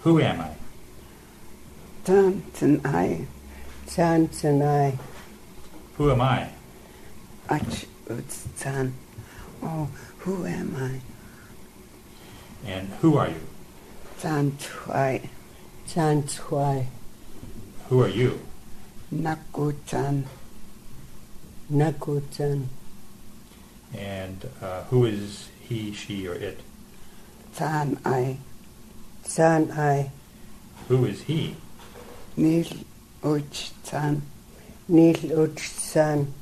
Who am I? Tantanai. Tantanai. Who am I? Ach Utstan. Oh, who am I? And who are you? Tantwai. Tantwai. Who are you? Nakutan. Nakutan. And who is he, she, or it? Tanai. Tanai. Who is he? Nil Uchtan. Nil Uchtan.